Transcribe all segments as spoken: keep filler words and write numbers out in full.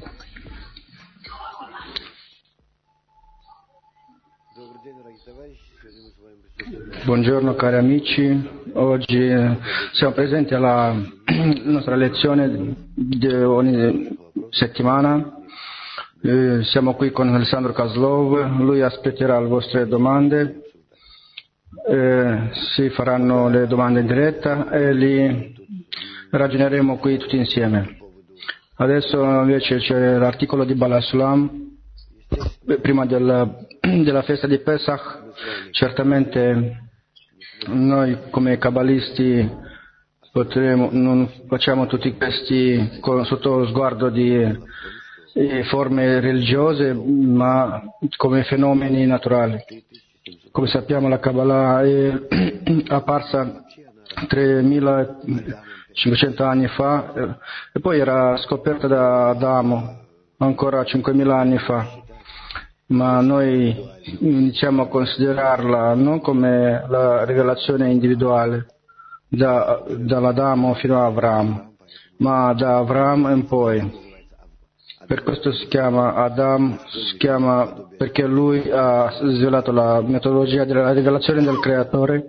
Buongiorno cari amici, oggi siamo presenti alla nostra lezione di ogni settimana. Eh, siamo qui con Alessandro Kaslov, lui aspetterà le vostre domande, eh, si faranno le domande in diretta e li ragioneremo qui tutti insieme. Adesso invece c'è l'articolo di Balasulam, prima del, della festa di Pesach. Certamente noi come kabbalisti potremo, non facciamo tutti questi con, sotto lo sguardo di eh, forme religiose, ma come fenomeni naturali. Come sappiamo la Kabbalah è apparsa tremilacinquecento anni fa eh, e poi era scoperta da Adamo ancora cinquemila anni fa. Ma noi iniziamo a considerarla non come la rivelazione individuale da, dall'Adamo fino a Avram, ma da Avram in poi. Per questo si chiama Adam, si chiama perché lui ha svelato la metodologia della rivelazione del Creatore,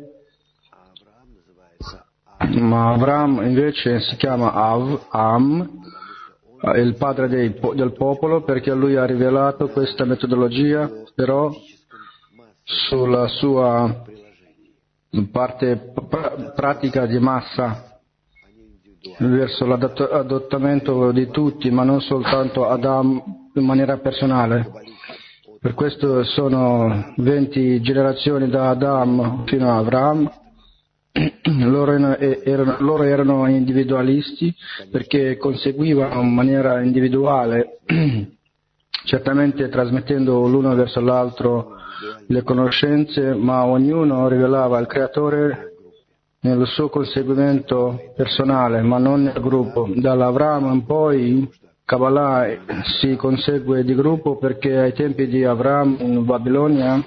ma Avram invece si chiama Av, Am, il padre dei, del popolo, perché lui ha rivelato questa metodologia, però sulla sua parte pr- pratica di massa, verso l'adottamento di tutti, ma non soltanto Adam in maniera personale. Per questo sono venti generazioni da Adam fino a Avram. Loro erano, loro erano individualisti perché conseguivano in maniera individuale, certamente trasmettendo l'uno verso l'altro le conoscenze, ma ognuno rivelava il Creatore nel suo conseguimento personale, ma non nel gruppo. Dall'Avram in poi Kabbalah si consegue di gruppo perché ai tempi di Avram in Babilonia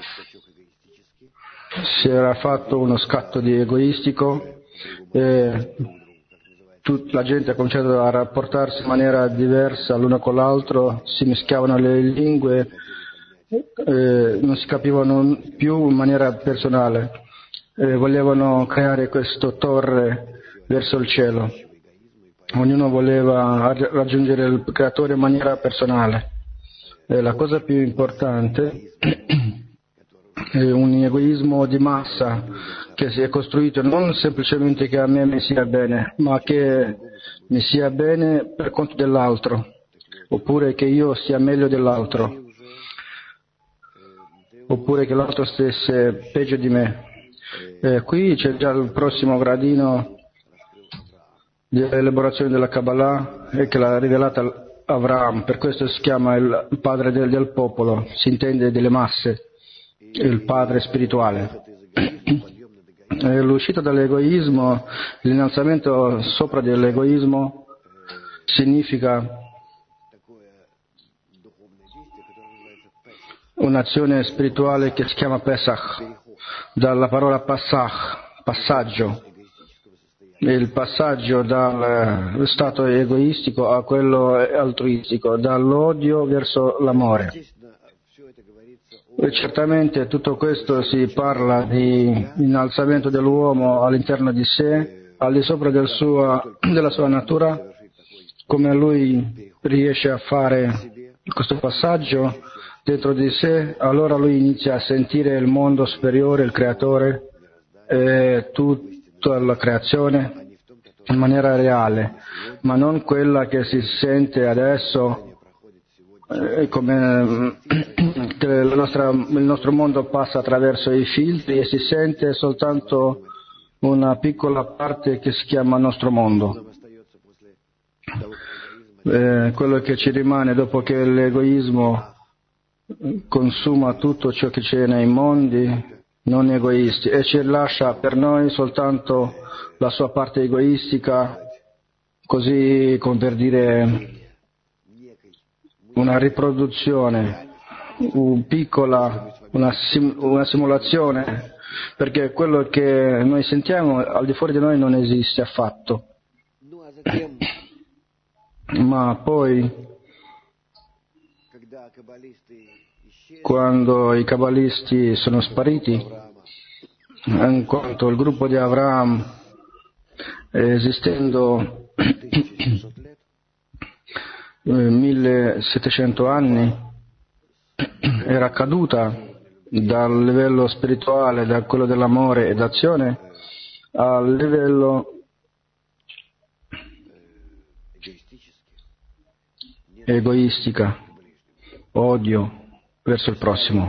si era fatto uno scatto di egoistico e tut, la gente ha cominciato a rapportarsi in maniera diversa l'uno con l'altro, si mischiavano le lingue, eh, non si capivano più in maniera personale, eh, volevano creare questa torre verso il cielo. Ognuno voleva raggiungere il Creatore in maniera personale. E la cosa più importante è un egoismo di massa che si è costruito non semplicemente che a me mi sia bene, ma che mi sia bene per conto dell'altro, oppure che io sia meglio dell'altro, oppure che l'altro stesse peggio di me. E qui c'è già il prossimo gradino dell'elaborazione della Kabbalah e che l'ha rivelata Avraham, per questo si chiama il padre del, del popolo, si intende delle masse, il padre spirituale. L'uscita dall'egoismo, l'innalzamento sopra dell'egoismo significa un'azione spirituale che si chiama Pesach, dalla parola Passach, passaggio. Il passaggio dallo stato egoistico a quello altruistico, dall'odio verso l'amore. E certamente tutto questo si parla di innalzamento dell'uomo all'interno di sé, al di sopra del suo, della sua natura, come lui riesce a fare questo passaggio dentro di sé, allora lui inizia a sentire il mondo superiore, il creatore, e tutta la creazione in maniera reale, ma non quella che si sente adesso. Eh, come eh, la nostra, il nostro mondo passa attraverso i filtri e si sente soltanto una piccola parte che si chiama nostro mondo. Eh, quello che ci rimane dopo che l'egoismo consuma tutto ciò che c'è nei mondi non egoisti e ci lascia per noi soltanto la sua parte egoistica, così come per dire una riproduzione, un piccola, una, sim, una simulazione, perché quello che noi sentiamo al di fuori di noi non esiste affatto. Ma poi quando i cabalisti sono spariti, in quanto il gruppo di Avraham, esistendo millesettecento anni, era caduta dal livello spirituale, da quello dell'amore e d'azione, al livello egoistica, odio verso il prossimo,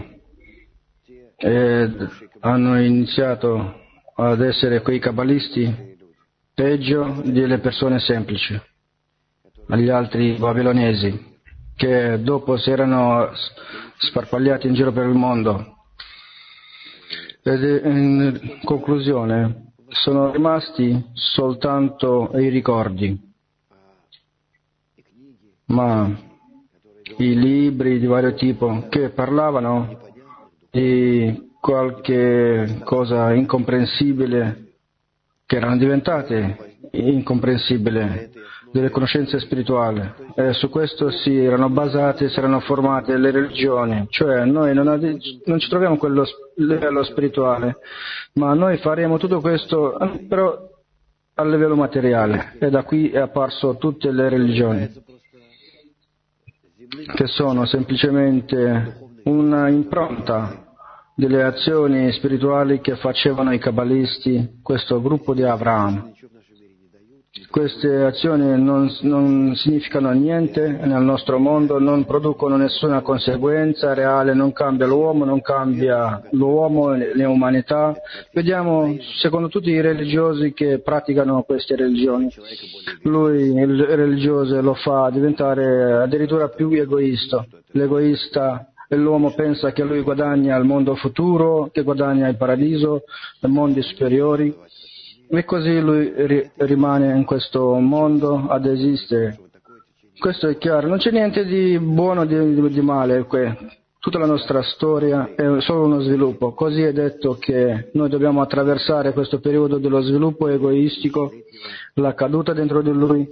e hanno iniziato ad essere quei cabalisti peggio delle persone semplici, agli altri babilonesi, che dopo si erano sparpagliati in giro per il mondo. Ed in conclusione sono rimasti soltanto i ricordi, ma i libri di vario tipo che parlavano di qualche cosa incomprensibile, che erano diventate incomprensibili, delle conoscenze spirituali, e su questo si erano basate, si erano formate le religioni. Cioè noi non, ad, non ci troviamo a quello livello spirituale, ma noi faremo tutto questo però a livello materiale, e da qui è apparso tutte le religioni, che sono semplicemente una impronta delle azioni spirituali che facevano i cabalisti, questo gruppo di Avraham. Queste azioni non, non significano niente nel nostro mondo, non producono nessuna conseguenza reale, non cambia l'uomo, non cambia l'uomo, le umanità. Vediamo, secondo tutti i religiosi che praticano queste religioni, lui, il religioso, lo fa diventare addirittura più egoista. L'egoista e l'uomo pensa che lui guadagna il mondo futuro, che guadagna il paradiso, i mondi superiori. E così lui ri- rimane in questo mondo ad esistere. Questo è chiaro, non c'è niente di buono o di, di male qui. Tutta la nostra storia è solo uno sviluppo. Così è detto che noi dobbiamo attraversare questo periodo dello sviluppo egoistico, la caduta dentro di lui,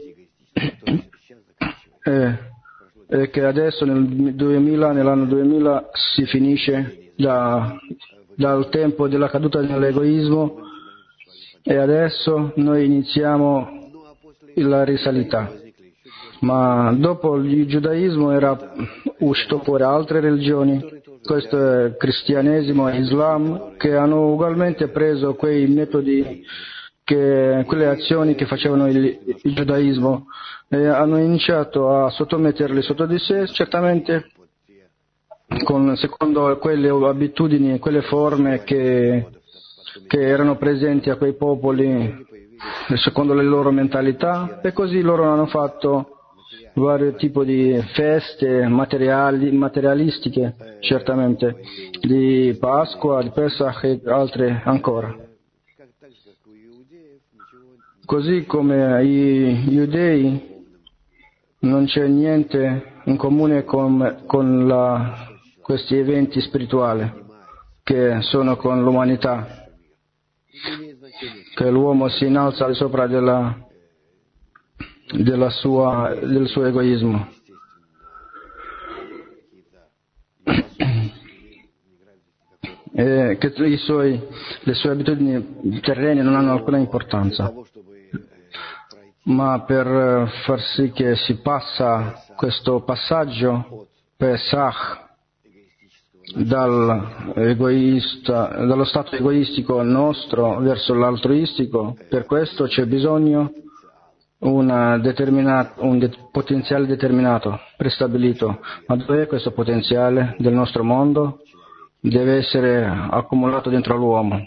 e, e che adesso nel duemila, nell'anno duemila si finisce da, dal tempo della caduta dell'egoismo. E adesso noi iniziamo la risalita. Ma dopo il giudaismo era uscito fuori altre religioni, questo è il cristianesimo e l'Islam, che hanno ugualmente preso quei metodi, che, quelle azioni che facevano il, il giudaismo, e hanno iniziato a sottometterli sotto di sé, certamente con, secondo quelle abitudini, quelle forme che che erano presenti a quei popoli secondo le loro mentalità, e così loro hanno fatto vari tipi di feste materiali, materialistiche, certamente, di Pasqua, di Pesach e altre ancora. Così come i giudei non c'è niente in comune con, con la, questi eventi spirituali che sono con l'umanità, che l'uomo si innalza al di sopra della, della sua, del suo egoismo. E che i suoi, le sue abitudini terrene non hanno alcuna importanza, ma per far sì che si passa questo passaggio Pesach Dal egoista, dallo stato egoistico nostro verso l'altruistico, per questo c'è bisogno una determinata, un de- potenziale determinato, prestabilito. Ma dov'è questo potenziale del nostro mondo? Deve essere accumulato dentro l'uomo.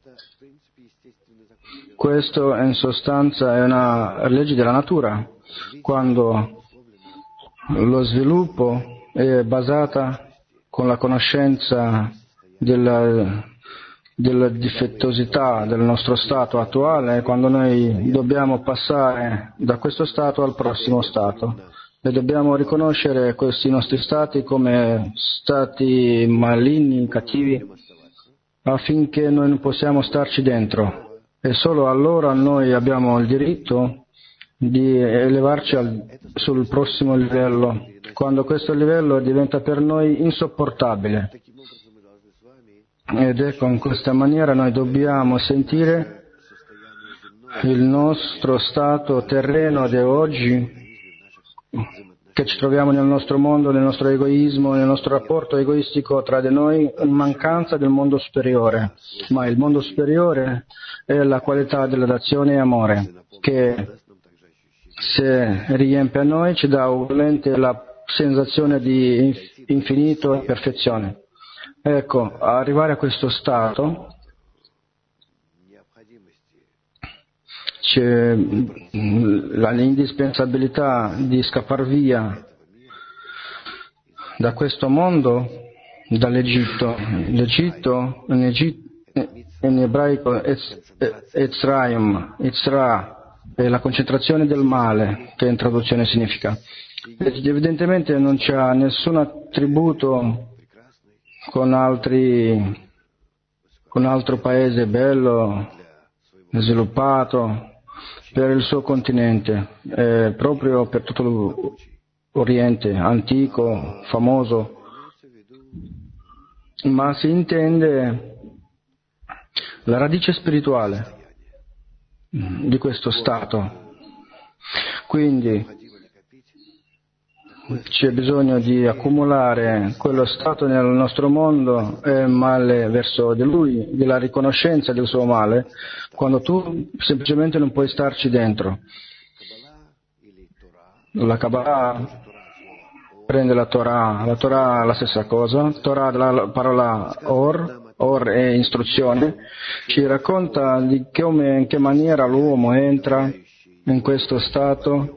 Questo in sostanza è una legge della natura, quando lo sviluppo è basata con la conoscenza della, della difettosità del nostro stato attuale, quando noi dobbiamo passare da questo stato al prossimo stato, e dobbiamo riconoscere questi nostri stati come stati maligni, cattivi, affinché noi non possiamo starci dentro, e solo allora noi abbiamo il diritto di elevarci al, sul prossimo livello quando questo livello diventa per noi insopportabile. Ed è con questa maniera noi dobbiamo sentire il nostro stato terreno di oggi, che ci troviamo nel nostro mondo, nel nostro egoismo, nel nostro rapporto egoistico tra di noi, in mancanza del mondo superiore. Ma il mondo superiore è la qualità della dazione e amore, che se riempie a noi ci dà ugualmente la sensazione di infinito e perfezione. Ecco, arrivare a questo stato c'è l'indispensabilità di scappare via da questo mondo, dall'Egitto. L'Egitto in, Egitto, in ebraico Etzraim, Etzra, è la concentrazione del male, che in traduzione significa. Evidentemente non c'è nessun attributo con altri, con altro paese bello, sviluppato per il suo continente, eh, proprio per tutto l'Oriente, antico, famoso, ma si intende la radice spirituale di questo stato. Quindi c'è bisogno di accumulare quello stato nel nostro mondo e male verso di lui, della riconoscenza del suo male, quando tu semplicemente non puoi starci dentro. La Kabbalah prende la Torah, la Torah è la stessa cosa, Torah della parola Or, Or è istruzione, ci racconta di come, in che maniera l'uomo entra in questo stato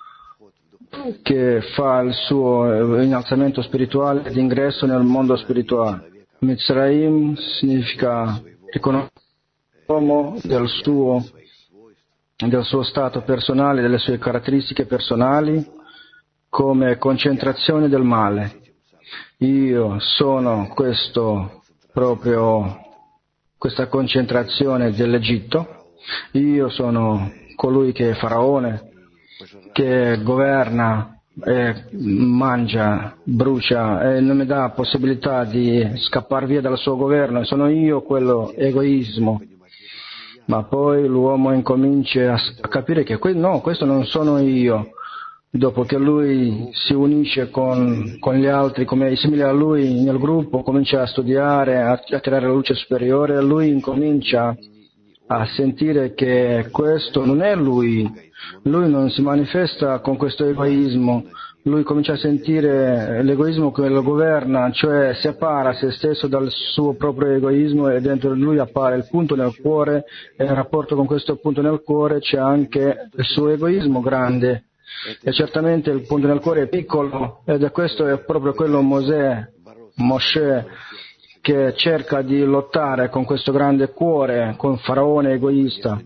che fa il suo innalzamento spirituale d'ingresso nel mondo spirituale. Mitzrayim significa riconoscere l'uomo del suo, del suo stato personale, delle sue caratteristiche personali come concentrazione del male. Io sono questo proprio questa concentrazione dell'Egitto, io sono colui che è faraone, che governa, e mangia, brucia e non mi dà possibilità di scappare via dal suo governo, sono io quello egoismo. Ma poi l'uomo incomincia a capire che que- no, questo non sono io. Dopo che lui si unisce con, con gli altri, come simili a lui nel gruppo, comincia a studiare, a, a tirare la luce superiore, lui incomincia a sentire che questo non è lui. Lui non si manifesta con questo egoismo, lui comincia a sentire l'egoismo che lo governa, cioè separa se stesso dal suo proprio egoismo e dentro di lui appare il punto nel cuore e in rapporto con questo punto nel cuore c'è anche il suo egoismo grande e certamente il punto nel cuore è piccolo ed è questo è proprio quello Mosè, Mosè che cerca di lottare con questo grande cuore, con Faraone egoista.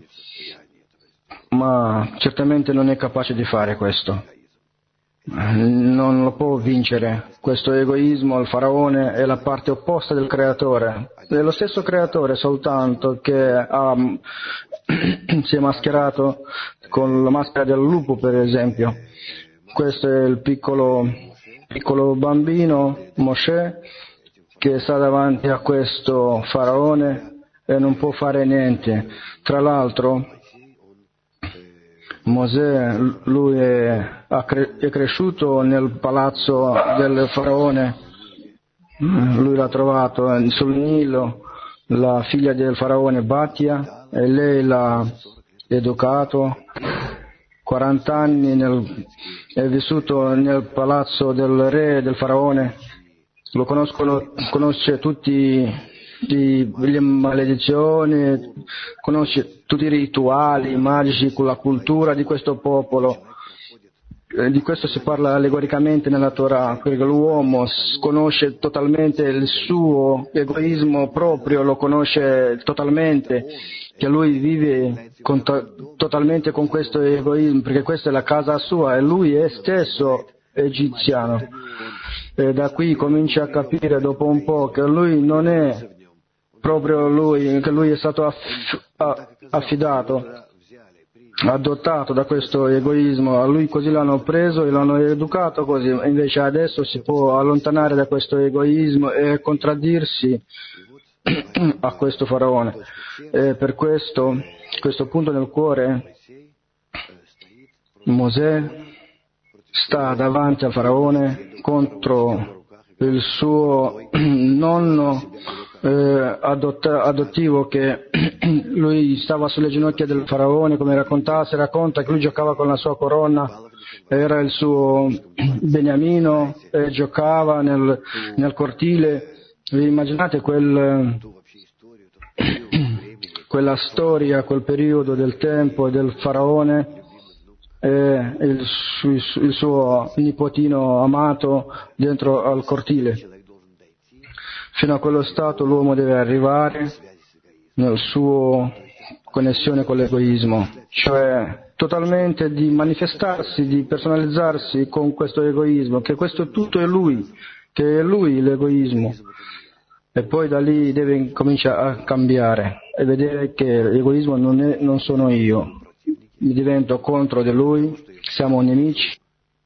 Ma certamente non è capace di fare questo. Non lo può vincere. Questo egoismo, il faraone, è la parte opposta del creatore. È lo stesso creatore, soltanto che ha, si è mascherato con la maschera del lupo, per esempio. Questo è il piccolo, piccolo bambino, Mosè, che sta davanti a questo faraone e non può fare niente. Tra l'altro, Mosè, lui è, è cresciuto nel palazzo del faraone, lui l'ha trovato sul Nilo, la figlia del faraone Batia, e lei l'ha educato, quaranta anni nel, è vissuto nel palazzo del re del faraone, lo conoscono, conosce tutti le maledizioni, conosce tutti i rituali magici con la cultura di questo popolo. Di questo si parla allegoricamente nella Torah, perché l'uomo conosce totalmente il suo egoismo proprio, lo conosce totalmente, che lui vive con to- totalmente con questo egoismo, perché questa è la casa sua e lui è stesso egiziano. E da qui comincia a capire dopo un po' che lui non è proprio lui, che lui è stato aff- affidato adottato da questo egoismo, a lui così l'hanno preso e l'hanno educato così, invece adesso si può allontanare da questo egoismo e contraddirsi a questo faraone. E per questo, questo punto nel cuore, Mosè sta davanti al faraone contro il suo nonno eh, adotta, adottivo, che lui stava sulle ginocchia del faraone, come racconta, si racconta che lui giocava con la sua corona, era il suo beniamino e giocava nel, nel cortile. Vi immaginate quel, quella storia, quel periodo del tempo del faraone e il, il suo nipotino amato dentro al cortile. Fino a quello stato l'uomo deve arrivare nel suo connessione con l'egoismo, cioè totalmente di manifestarsi, di personalizzarsi con questo egoismo, che questo tutto è lui, che è lui l'egoismo. E poi da lì deve cominciare a cambiare e vedere che l'egoismo non, è, non sono io. Mi divento contro di lui, siamo nemici,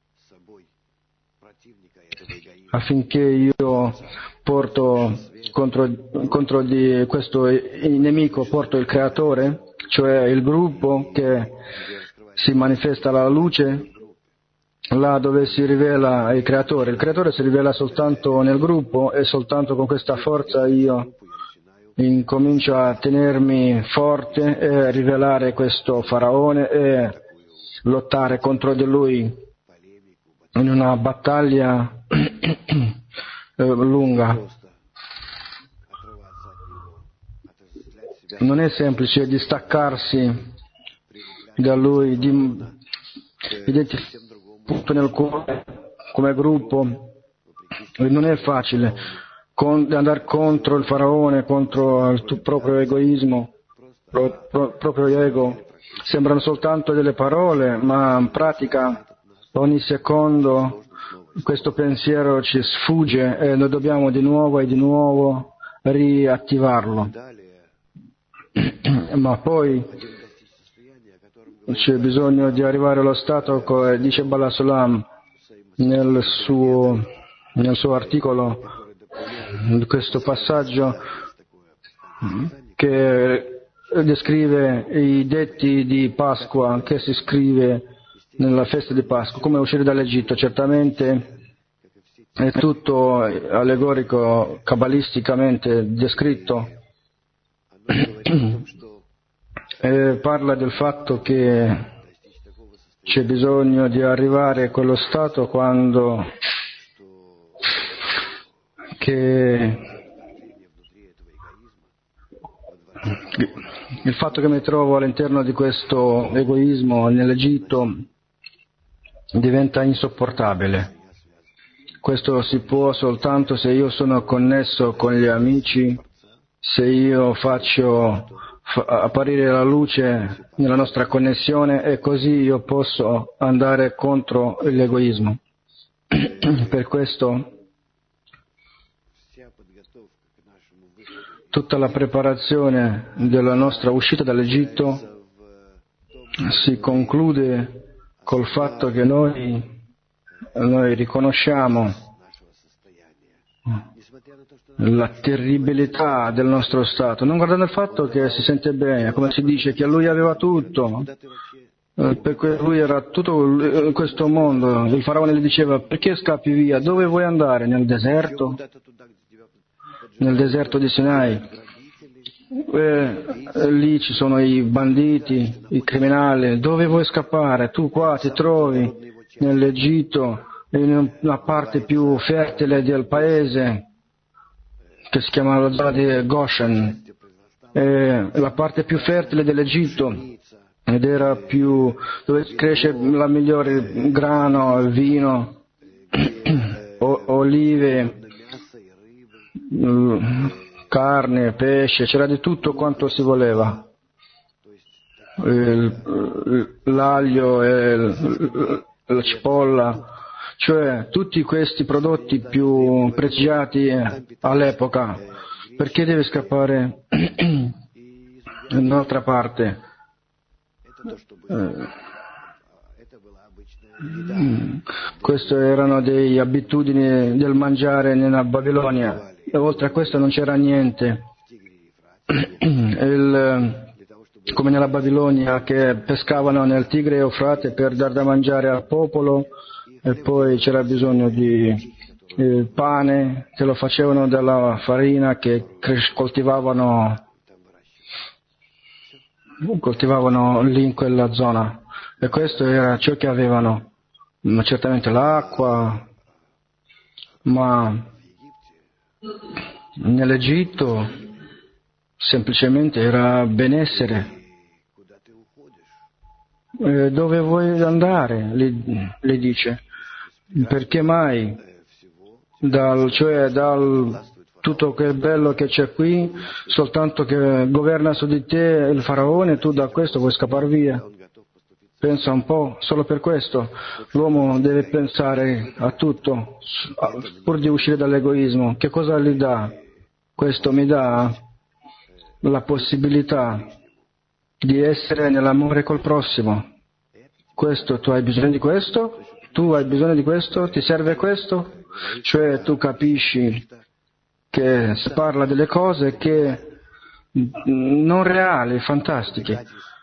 affinché io porto contro, contro di questo nemico, porto il creatore, cioè il gruppo che si manifesta la luce, là dove si rivela il creatore. Il creatore si rivela soltanto nel gruppo e soltanto con questa forza io incomincio a tenermi forte e rivelare questo faraone e lottare contro di lui in una battaglia lunga. Non è semplice distaccarsi da lui, di identificare nel cuore come gruppo, non è facile con, andare contro il faraone, contro il tuo proprio egoismo, pro, pro, proprio ego. Sembrano soltanto delle parole, ma in pratica ogni secondo questo pensiero ci sfugge e noi dobbiamo di nuovo e di nuovo riattivarlo. Ma poi c'è bisogno di arrivare allo stato, come dice Bala Sulam nel suo, nel suo articolo, in questo passaggio che descrive i detti di Pasqua, che si scrive nella festa di Pasqua, come uscire dall'Egitto. Certamente è tutto allegorico, cabalisticamente descritto. E parla del fatto che c'è bisogno di arrivare a quello stato quando che il fatto che mi trovo all'interno di questo egoismo nell'Egitto diventa insopportabile. Questo si può soltanto se io sono connesso con gli amici, se io faccio apparire la luce nella nostra connessione, e così io posso andare contro l'egoismo. Per questo tutta la preparazione della nostra uscita dall'Egitto si conclude col fatto che noi, noi riconosciamo la terribilità del nostro stato, non guardando il fatto che si sente bene, come si dice che lui aveva tutto, perché lui era tutto questo mondo. Il faraone gli diceva: perché scappi via? Dove vuoi andare? Nel deserto? Nel deserto di Sinai. E lì ci sono i banditi, i criminali. Dove vuoi scappare? Tu qua ti trovi nell'Egitto, in una parte più fertile del paese, che si chiama la zona di Goshen, è la parte più fertile dell'Egitto, ed era più dove cresce la migliore grano, vino, o, olive, carne, pesce, c'era di tutto quanto si voleva, il, l'aglio e il, la cipolla, cioè tutti questi prodotti più pregiati all'epoca. Perché deve scappare in un'altra parte? Eh, Queste erano delle abitudini del mangiare nella Babilonia e oltre a questo non c'era niente. Il, come nella Babilonia che pescavano nel Tigre e Eufrate per dar da mangiare al popolo e poi c'era bisogno di eh, pane che lo facevano dalla farina che cres- coltivavano, coltivavano lì in quella zona e questo era ciò che avevano. Ma certamente l'acqua, ma nell'Egitto semplicemente era benessere. Eh, dove vuoi andare? Le, le dice. Perché mai? Dal, cioè dal tutto che bello che c'è qui, soltanto che governa su di te il faraone, tu da questo vuoi scappare via. Pensa un po', solo per questo l'uomo deve pensare a tutto, pur di uscire dall'egoismo. Che cosa gli dà? Questo mi dà la possibilità di essere nell'amore col prossimo. Questo, tu hai bisogno di questo? Tu hai bisogno di questo? Ti serve questo? Cioè tu capisci che si parla delle cose che non reali, fantastiche.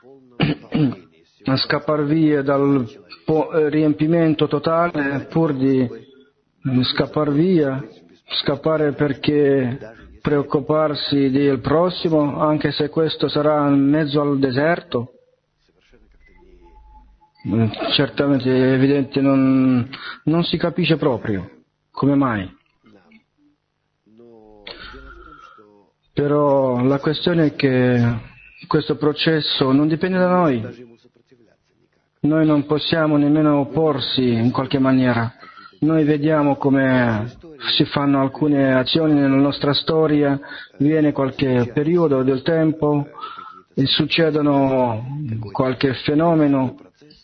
A scappare via dal riempimento totale pur di scappare via, scappare perché preoccuparsi del prossimo, anche se questo sarà in mezzo al deserto. Certamente è evidente, non, non si capisce proprio come mai. Però la questione è che questo processo non dipende da noi. Noi non possiamo nemmeno opporsi in qualche maniera. Noi vediamo come si fanno alcune azioni nella nostra storia, viene qualche periodo del tempo, e succedono qualche fenomeno,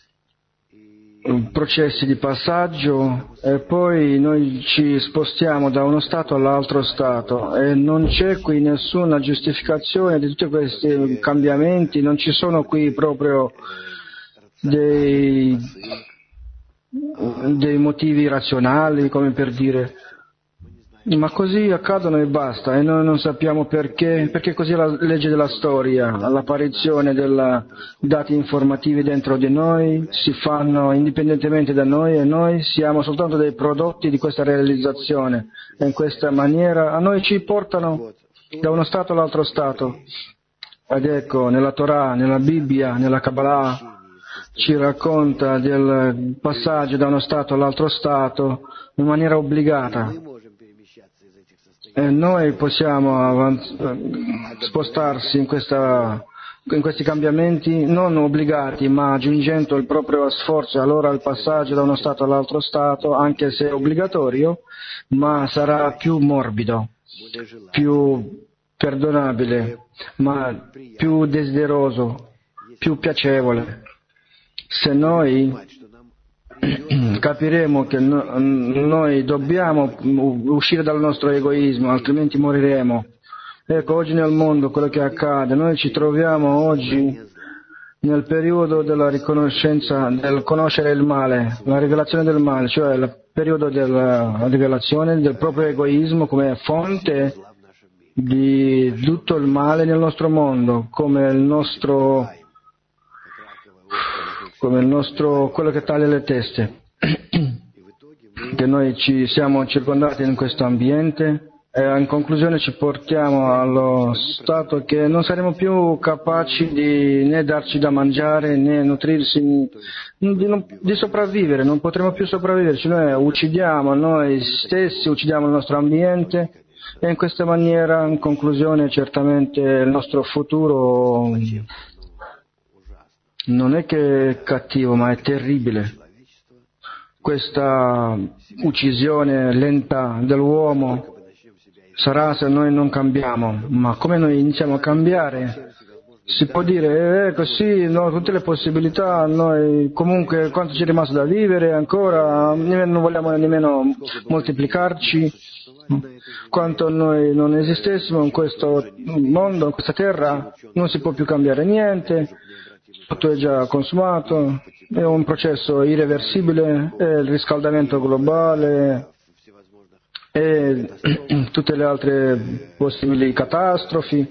processi di passaggio e poi noi ci spostiamo da uno stato all'altro stato e non c'è qui nessuna giustificazione di tutti questi cambiamenti, non ci sono qui proprio dei, dei motivi razionali, come per dire, ma così accadono e basta, e noi non sappiamo perché, perché così è la legge della storia, l'apparizione dei dati informativi dentro di noi si fanno indipendentemente da noi e noi siamo soltanto dei prodotti di questa realizzazione e in questa maniera a noi ci portano da uno stato all'altro stato. Ed ecco, nella Torah, nella Bibbia, nella Kabbalah ci racconta del passaggio da uno stato all'altro stato in maniera obbligata. E noi possiamo avanz- spostarsi in, questa, in questi cambiamenti non obbligati, ma aggiungendo il proprio sforzo. Allora il passaggio da uno stato all'altro stato, anche se è obbligatorio, ma sarà più morbido, più perdonabile, ma più desideroso, più piacevole. Se noi capiremo che no, noi dobbiamo uscire dal nostro egoismo, altrimenti moriremo. Ecco, oggi nel mondo quello che accade, noi ci troviamo oggi nel periodo della riconoscenza, del conoscere il male, la rivelazione del male, cioè il periodo della rivelazione del proprio egoismo come fonte di tutto il male nel nostro mondo, come il nostro come il nostro, quello che taglia le teste, che noi ci siamo circondati in questo ambiente e in conclusione ci portiamo allo stato che non saremo più capaci di né darci da mangiare né nutrirsi, di, non, di sopravvivere, non potremo più sopravviverci, noi uccidiamo noi stessi, uccidiamo il nostro ambiente e in questa maniera in conclusione certamente il nostro futuro non è che è cattivo, ma è terribile. Questa uccisione lenta dell'uomo sarà se noi non cambiamo, ma come noi iniziamo a cambiare? Si può dire, eh, così, no, tutte le possibilità, noi comunque quanto ci è rimasto da vivere ancora, non vogliamo nemmeno moltiplicarci, quanto noi non esistessimo in questo mondo, in questa terra, non si può più cambiare niente. tutto è già consumato, è un processo irreversibile, è il riscaldamento globale e tutte le altre possibili catastrofi,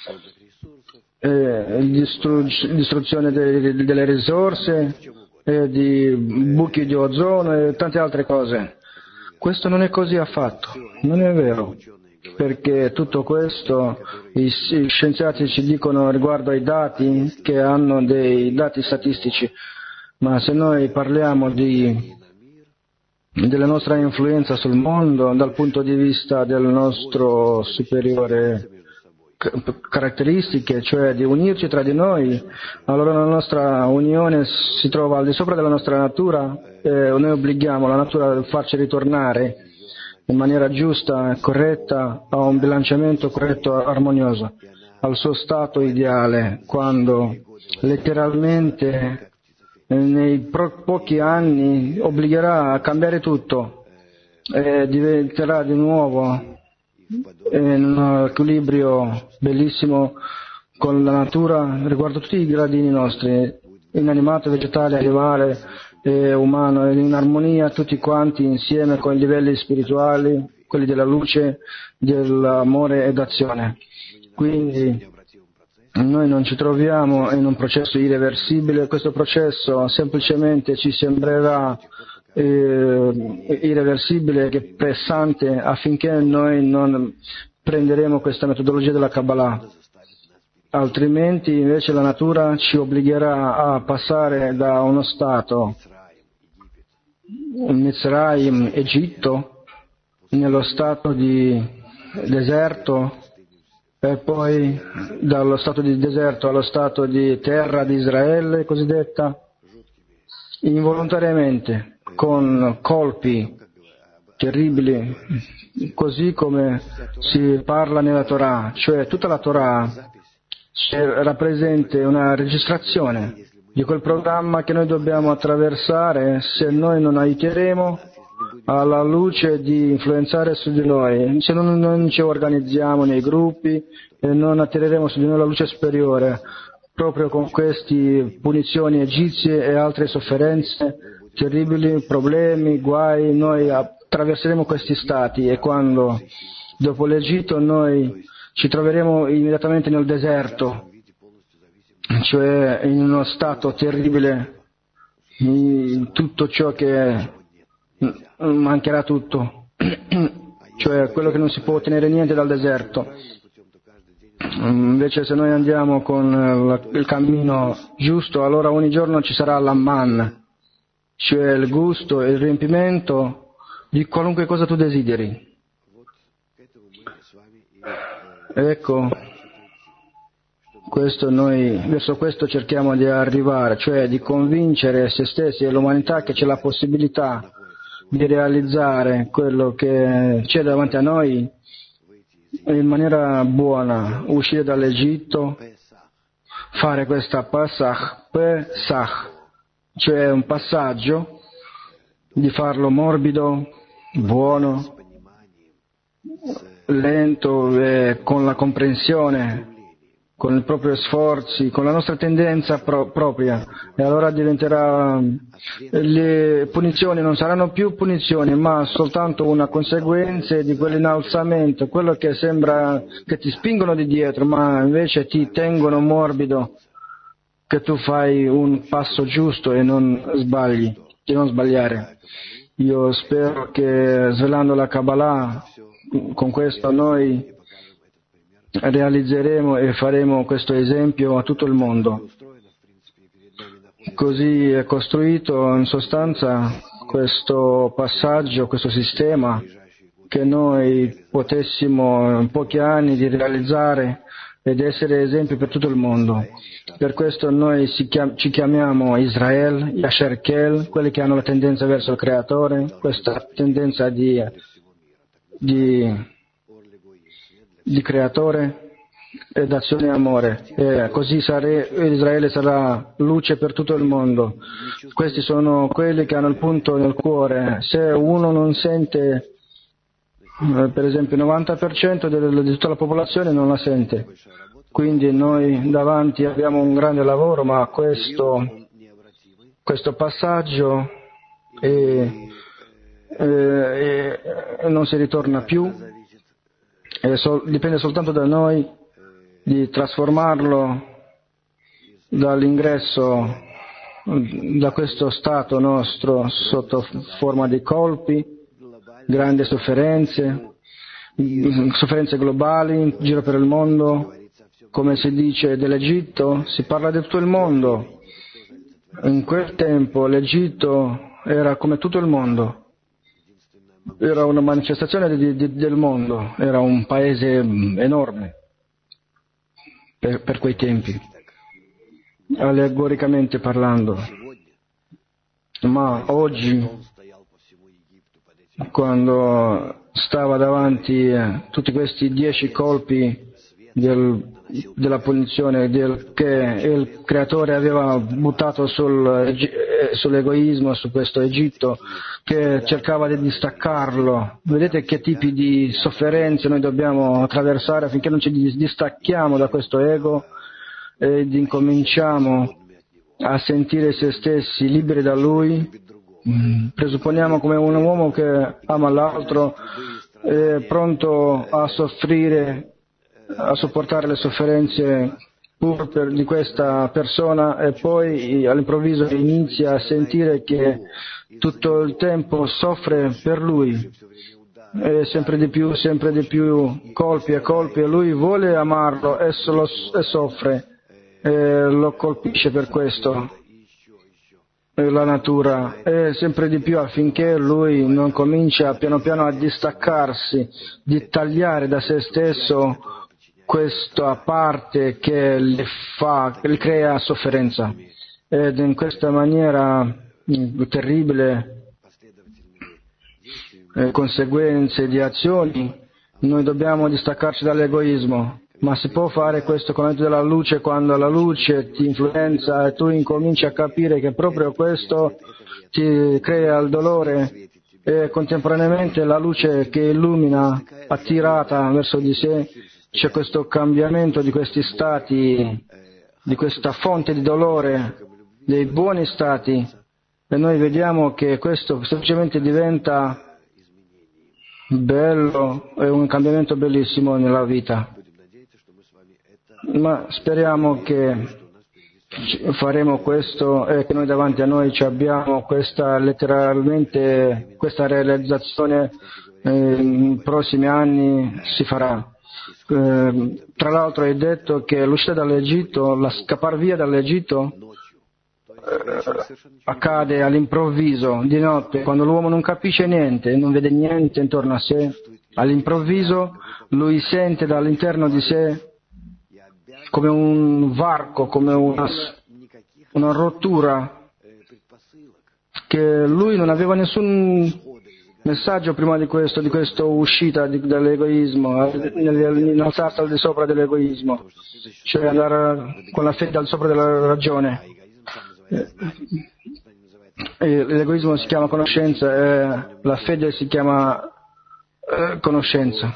e distru- distruzione de- delle risorse, e di buchi di ozono e tante altre cose. Questo non è così affatto, non è vero, perché tutto questo i, i scienziati ci dicono riguardo ai dati che hanno dei dati statistici, ma se noi parliamo di, della nostra influenza sul mondo dal punto di vista del nostro superiore caratteristiche, cioè di unirci tra di noi, allora la nostra unione si trova al di sopra della nostra natura e noi obblighiamo la natura a farci ritornare in maniera giusta e corretta a un bilanciamento corretto e armonioso, al suo stato ideale, quando letteralmente nei pro- pochi anni obbligherà a cambiare tutto e diventerà di nuovo in un equilibrio bellissimo con la natura riguardo tutti i gradini nostri, inanimato, vegetale, animale e umano, in armonia tutti quanti insieme con i livelli spirituali, quelli della luce, dell'amore e d'azione. Quindi noi non ci troviamo in un processo irreversibile, questo processo semplicemente ci sembrerà eh, irreversibile e pressante affinché noi non prenderemo questa metodologia della Kabbalah. Altrimenti invece la natura ci obbligherà a passare da uno stato Mitzrayim, Egitto, nello stato di deserto e poi dallo stato di deserto allo stato di terra di Israele cosiddetta, involontariamente, con colpi terribili, così come si parla nella Torah, cioè tutta la Torah rappresenta una registrazione di quel programma che noi dobbiamo attraversare se noi non aiuteremo alla luce di influenzare su di noi, se non, non ci organizziamo nei gruppi e non attireremo su di noi la luce superiore, proprio con queste punizioni egizie e altre sofferenze, terribili problemi, guai, noi attraverseremo questi stati e quando dopo l'Egitto noi ci troveremo immediatamente nel deserto, cioè in uno stato terribile, in tutto ciò che mancherà tutto, cioè quello che non si può ottenere niente dal deserto. Invece se noi andiamo con il cammino giusto, allora ogni giorno ci sarà l'amman, cioè il gusto e il riempimento di qualunque cosa tu desideri. Ecco, questo noi, verso questo cerchiamo di arrivare, cioè di convincere se stessi e l'umanità che c'è la possibilità di realizzare quello che c'è davanti a noi in maniera buona, uscire dall'Egitto, fare questa Pesach, Pesach, cioè un passaggio, di farlo morbido, buono, lento e con la comprensione, con i propri sforzi, con la nostra tendenza pro- propria, e allora diventerà, le punizioni non saranno più punizioni, ma soltanto una conseguenza di quell'innalzamento, quello che sembra che ti spingono di dietro, ma invece ti tengono morbido, che tu fai un passo giusto e non sbagli, e non sbagliare. Io spero che svelando la Kabbalah, con questo noi realizzeremo e faremo questo esempio a tutto il mondo. Così è costruito in sostanza questo passaggio, questo sistema che noi potessimo in pochi anni di realizzare ed essere esempio per tutto il mondo. Per questo noi chiam- ci chiamiamo Israel, Yasher-Kel, quelli che hanno la tendenza verso il Creatore, questa tendenza di, di, di Creatore ed azione e amore. E così sare- Israele sarà luce per tutto il mondo. Questi sono quelli che hanno il punto nel cuore. Se uno non sente, per esempio il novanta per cento del- di tutta la popolazione non la sente. Quindi noi davanti abbiamo un grande lavoro, ma questo, questo passaggio è, è, è, non si ritorna più, è sol, dipende soltanto da noi di trasformarlo dall'ingresso da questo stato nostro sotto forma di colpi, grandi sofferenze, sofferenze globali in giro per il mondo. Come si dice dell'Egitto, si parla di tutto il mondo. In quel tempo l'Egitto era come tutto il mondo, era una manifestazione di, di, del mondo, era un paese enorme per, per quei tempi, allegoricamente parlando. Ma oggi, quando stava davanti a tutti questi dieci colpi del, della punizione del, che il creatore aveva buttato sul, sull'egoismo, su questo Egitto, che cercava di distaccarlo. Vedete che tipi di sofferenze noi dobbiamo attraversare affinché non ci distacchiamo da questo ego ed incominciamo a sentire se stessi liberi da lui. Presupponiamo come un uomo che ama l'altro, è pronto a soffrire, a sopportare le sofferenze pur per, di questa persona, e poi all'improvviso inizia a sentire che tutto il tempo soffre per lui, e sempre di più, sempre di più colpi e colpi, e lui vuole amarlo e, solo, e soffre, e lo colpisce per questo la natura, e sempre di più affinché lui non comincia piano piano a distaccarsi, di tagliare da se stesso questa parte che gli fa, che gli crea sofferenza. Ed in questa maniera terribile, eh, conseguenze di azioni, noi dobbiamo distaccarci dall'egoismo. Ma si può fare questo con l'aiuto della luce, quando la luce ti influenza e tu incominci a capire che proprio questo ti crea il dolore, e contemporaneamente la luce che illumina, attirata verso di sé, c'è questo cambiamento di questi stati, di questa fonte di dolore, dei buoni stati, e noi vediamo che questo semplicemente diventa bello, è un cambiamento bellissimo nella vita. Ma speriamo che faremo questo e che noi davanti a noi ci abbiamo questa letteralmente questa realizzazione, eh, nei prossimi anni si farà. Eh, tra l'altro hai detto che l'uscita dall'Egitto, la scappar via dall'Egitto eh, accade all'improvviso, di notte, quando l'uomo non capisce niente, non vede niente intorno a sé. All'improvviso lui sente dall'interno di sé come un varco, come una, una rottura, che lui non aveva nessun messaggio prima di questo, di questa uscita di, dall'egoismo, innalzarsi al di sopra dell'egoismo, cioè andare con la fede al sopra della ragione. E l'egoismo si chiama conoscenza e la fede si chiama eh, conoscenza.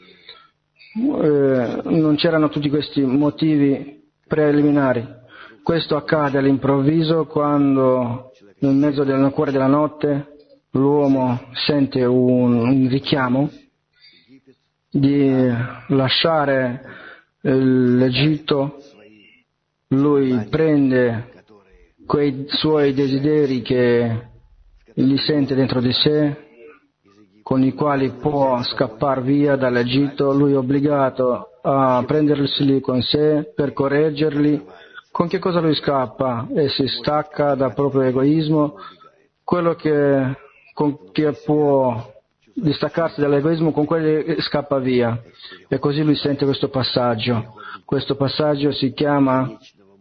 Eh, non c'erano tutti questi motivi preliminari. Questo accade all'improvviso quando nel mezzo del cuore della notte l'uomo sente un, un richiamo di lasciare l'Egitto. Lui prende quei suoi desideri che gli sente dentro di sé, con i quali può scappare via dall'Egitto. Lui è obbligato a prenderseli con sé per correggerli. Con che cosa lui scappa? E si stacca dal proprio egoismo. Quello che, con, che può distaccarsi dall'egoismo, con quello scappa via. E così lui sente questo passaggio. Questo passaggio si chiama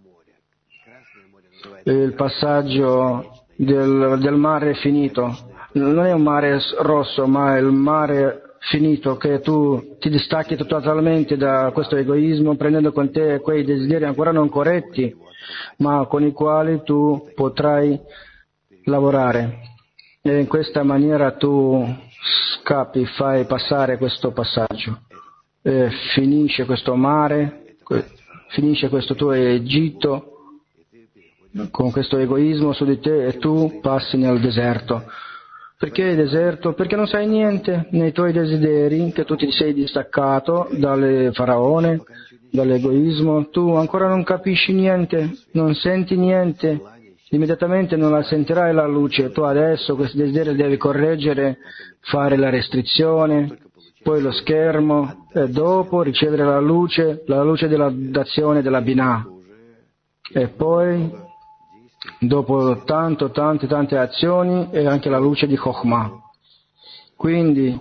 il passaggio del, del mare finito. Non è un mare rosso, ma è il mare finito, che tu ti distacchi totalmente da questo egoismo, prendendo con te quei desideri ancora non corretti, ma con i quali tu potrai lavorare. E in questa maniera tu scappi, fai passare questo passaggio, e finisce questo mare finisce questo tuo Egitto con questo egoismo su di te e tu passi nel deserto. Perché il deserto? Perché non sai niente nei tuoi desideri, che tu ti sei distaccato dal faraone, dall'egoismo, tu ancora non capisci niente, non senti niente, immediatamente non la sentirai la luce, tu adesso questi desideri devi correggere, fare la restrizione, poi lo schermo e dopo ricevere la luce, la luce della d'azione della Binah. E poi, dopo tanto, tante, tante azioni, e anche la luce di Chokhmah. Quindi,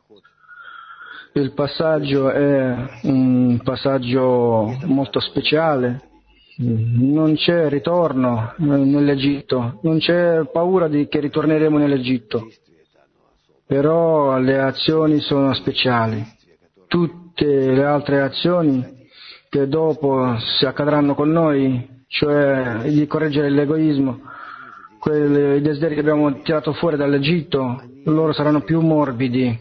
il passaggio è un passaggio molto speciale. Non c'è ritorno nell'Egitto, non c'è paura di che ritorneremo nell'Egitto. Però le azioni sono speciali. Tutte le altre azioni che dopo si accadranno con noi, cioè di correggere l'egoismo, quelli, i desideri che abbiamo tirato fuori dall'Egitto, loro saranno più morbidi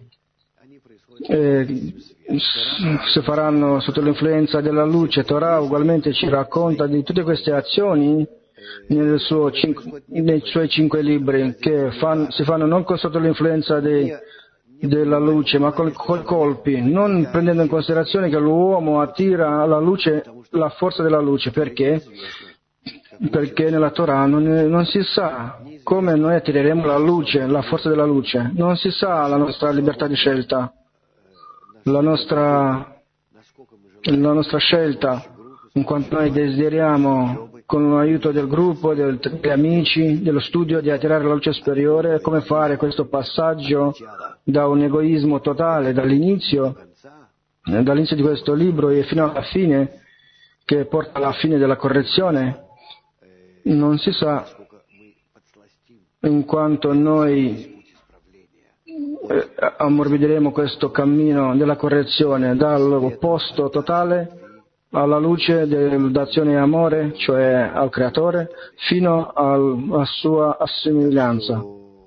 e si faranno sotto l'influenza della luce. Torah ugualmente ci racconta di tutte queste azioni nel suo cinque, nei suoi cinque libri che fan, si fanno non sotto l'influenza dei, della luce ma con col colpi, non prendendo in considerazione che l'uomo attira alla luce la forza della luce. Perché? Perché nella Torah non, non si sa come noi attireremo la luce, la forza della luce, non si sa la nostra libertà di scelta, la nostra, la nostra scelta, in quanto noi desideriamo con l'aiuto del gruppo, del, degli amici, dello studio di attirare la luce superiore, come fare questo passaggio da un egoismo totale dall'inizio, dall'inizio di questo libro e fino alla fine, che porta alla fine della correzione, non si sa, in quanto noi eh, ammorbidiremo questo cammino della correzione dall'opposto totale alla luce dell'azione e amore, cioè al Creatore, fino alla sua assimilanza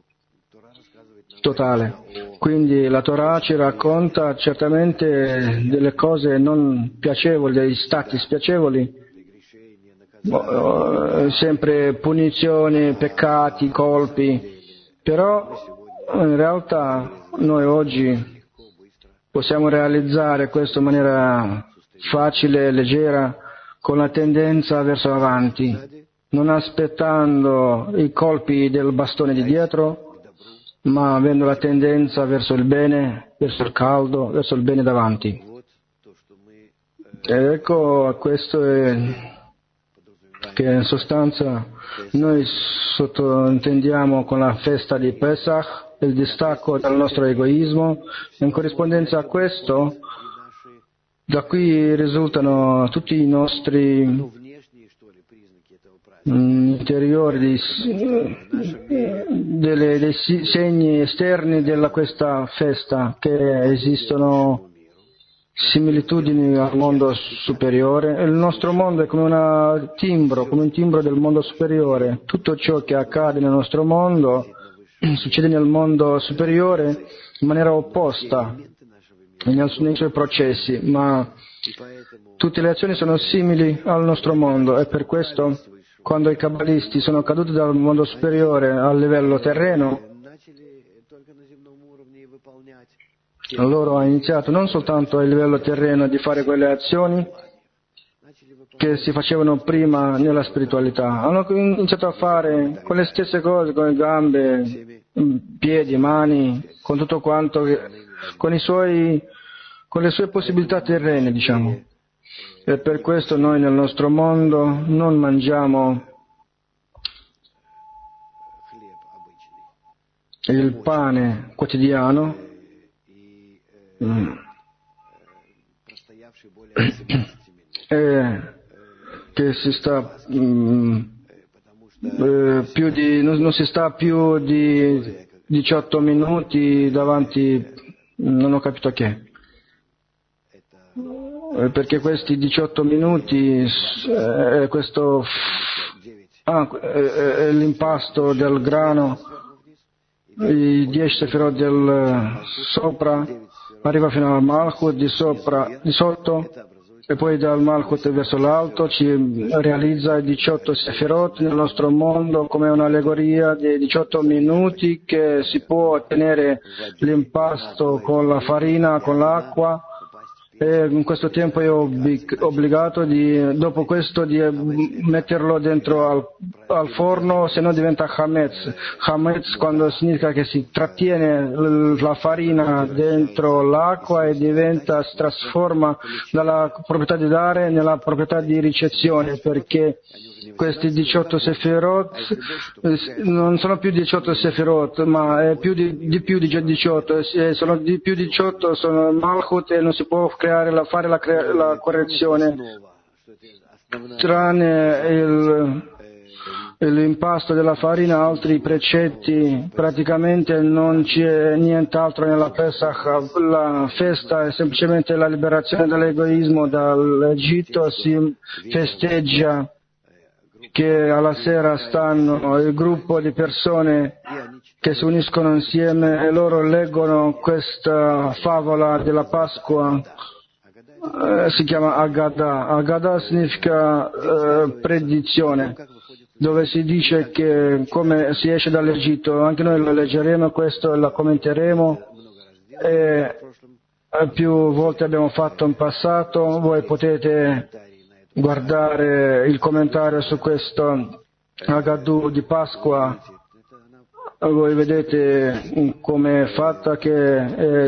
totale. Quindi la Torah ci racconta certamente delle cose non piacevoli, degli stati spiacevoli, sempre punizioni, peccati, colpi, però in realtà noi oggi possiamo realizzare questo in maniera facile, leggera, con la tendenza verso avanti, non aspettando i colpi del bastone di dietro, ma avendo la tendenza verso il bene, verso il caldo, verso il bene davanti. E ecco, questo è che in sostanza noi sottointendiamo con la festa di Pesach, il distacco dal nostro egoismo. In corrispondenza a questo, da qui risultano tutti i nostri interiori, dei, delle, dei segni esterni di questa festa, che esistono similitudini al mondo superiore. Il nostro mondo è come un timbro, come un timbro del mondo superiore. Tutto ciò che accade nel nostro mondo succede nel mondo superiore in maniera opposta nei suoi processi, ma tutte le azioni sono simili al nostro mondo, e per questo quando i kabbalisti sono caduti dal mondo superiore al livello terreno, loro hanno iniziato non soltanto a livello terreno di fare quelle azioni che si facevano prima nella spiritualità, hanno iniziato a fare quelle stesse cose con le gambe, piedi, mani, con tutto quanto, con i suoi, con le sue possibilità terrene, diciamo. E per questo noi nel nostro mondo non mangiamo il pane quotidiano, mm. e che si sta mm, eh, più di non, non si sta più di diciotto minuti davanti, non ho capito che, eh, perché questi diciotto minuti eh, questo ah, è, è l'impasto del grano, i dieci sefirot del sopra arriva fino al Malchut di sopra, di sotto, e poi dal Malkut verso l'alto ci realizza i diciotto Sefirot nel nostro mondo come un'allegoria di diciotto minuti che si può ottenere l'impasto con la farina, con l'acqua. E in questo tempo è obbligato di, dopo questo, di metterlo dentro al, al forno, se no diventa Hametz. Hametz quando significa che si trattiene la farina dentro l'acqua e diventa, si trasforma dalla proprietà di dare nella proprietà di ricezione, perché questi diciotto Sefirot non sono più diciotto Sefirot, ma è più di, di più di diciotto, sono di più di diciotto, sono Malchut e non si può creare la, fare la, la correzione, tranne il, l'impasto della farina, altri precetti, praticamente non c'è nient'altro nella Pesach. La festa è semplicemente la liberazione dall'egoismo dall'Egitto, si festeggia che alla sera stanno il gruppo di persone che si uniscono insieme e loro leggono questa favola della Pasqua, eh, si chiama Agadah. Agadah significa eh, predizione, dove si dice che come si esce dall'Egitto. Anche noi la leggeremo questo e la commenteremo, e più volte abbiamo fatto in passato. Voi potete guardare il commentario su questo Agadah di Pasqua, voi vedete come è fatta, che è,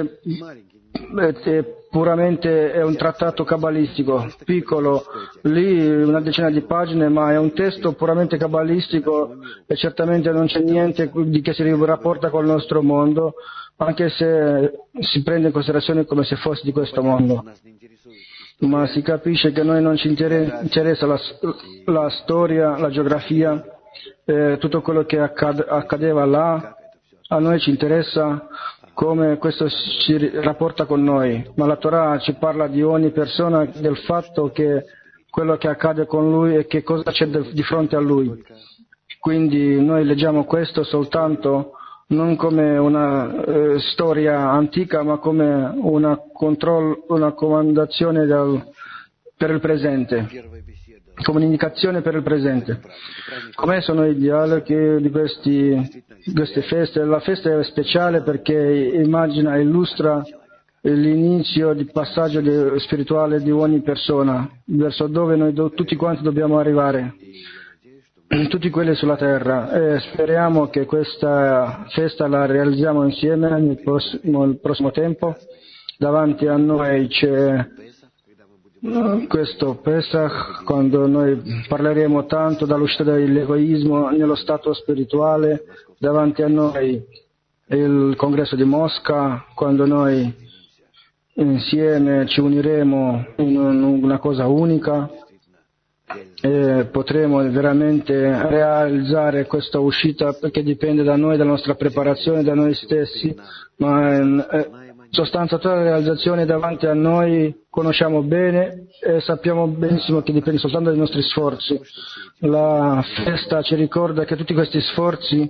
è puramente è un trattato cabalistico, piccolo, lì una decina di pagine, ma è un testo puramente cabalistico e certamente non c'è niente di che si rapporta col nostro mondo, anche se si prende in considerazione come se fosse di questo mondo. Ma si capisce che a noi non ci interessa la, la storia, la geografia, eh, tutto quello che accade, accadeva là, a noi ci interessa come questo si rapporta con noi. Ma la Torah ci parla di ogni persona, del fatto che quello che accade con lui e che cosa c'è di fronte a lui. Quindi noi leggiamo questo soltanto non come una eh, storia antica, ma come una, control, una comandazione del, per il presente, come un'indicazione per il presente. Come sono i dialoghi di questi, queste feste? La festa è speciale perché immagina, illustra l'inizio di passaggio di, spirituale di ogni persona, verso dove noi do, tutti quanti dobbiamo arrivare. Tutti quelli sulla terra, e speriamo che questa festa la realizziamo insieme nel prossimo, nel prossimo tempo. Davanti a noi c'è questo Pesach, quando noi parleremo tanto dall'uscita dell'egoismo nello stato spirituale. Davanti a noi il congresso di Mosca, quando noi insieme ci uniremo in una cosa unica e potremo veramente realizzare questa uscita, perché dipende da noi, dalla nostra preparazione, da noi stessi, ma in sostanza tutta la realizzazione davanti a noi conosciamo bene e sappiamo benissimo che dipende soltanto dai nostri sforzi. La festa ci ricorda che tutti questi sforzi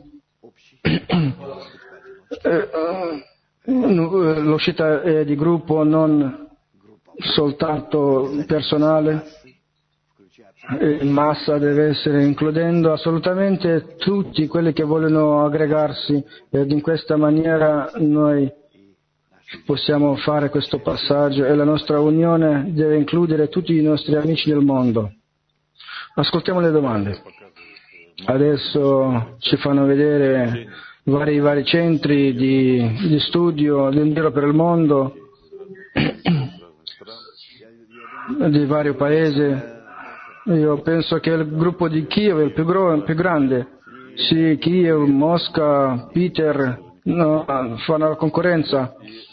l'uscita è di gruppo, non soltanto personale, in massa, deve essere includendo assolutamente tutti quelli che vogliono aggregarsi, ed in questa maniera noi possiamo fare questo passaggio e la nostra unione deve includere tutti i nostri amici del mondo. Ascoltiamo le domande. Adesso ci fanno vedere vari, vari centri di, di studio in giro per il mondo, di vario paese. Io penso che il gruppo di Kiev è il più, gro- più grande. Sì, Kiev, Mosca, Peter no, fanno la concorrenza.